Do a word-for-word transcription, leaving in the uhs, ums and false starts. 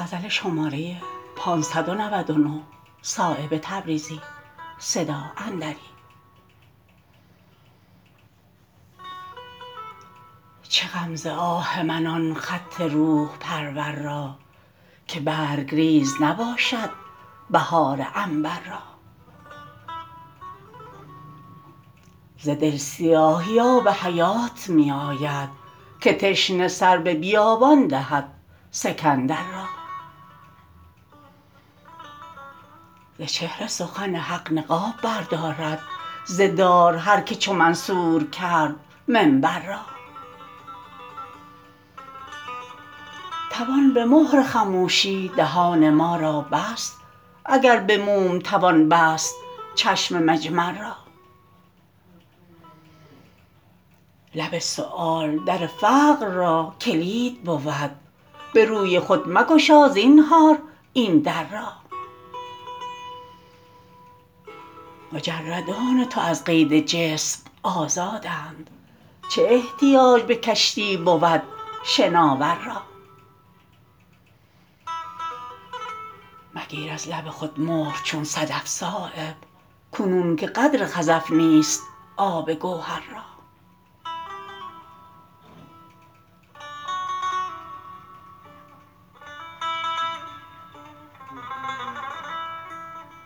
چه غم ز آه من آن خط روح پرور را که برگریز نباشد بهار عنبر را ز دل سیاهی آب حیات می آید که تشنه سر به بیابان دهد سکندر را ز چهره سخن حق نقاب بردارد ز دار هر که چو منصور کرد منبر را توان به مهر خموشی دهان ما را بست اگر به موم توان بست چشم مجمر را لب سؤال در فقر را کلید بود به روی خود مگشا زینهار این در را مجردان تو از قید جسم آزادند چه احتیاج به کشتی بود شناور را مگیر از لب خود مهر چون صدف صایب کنون که قدر خزف نیست آب گوهر را